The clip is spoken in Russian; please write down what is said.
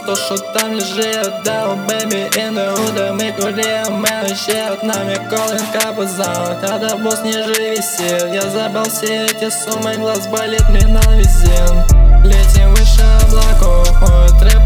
то, що там лежить. Да, бебі, інууда, ми курим, ми щит. Нами колонка позал, когда босс ниже висит. Я забрал все эти суммы, глаз болит, мне на визин. Летим выше облаков, мой трэп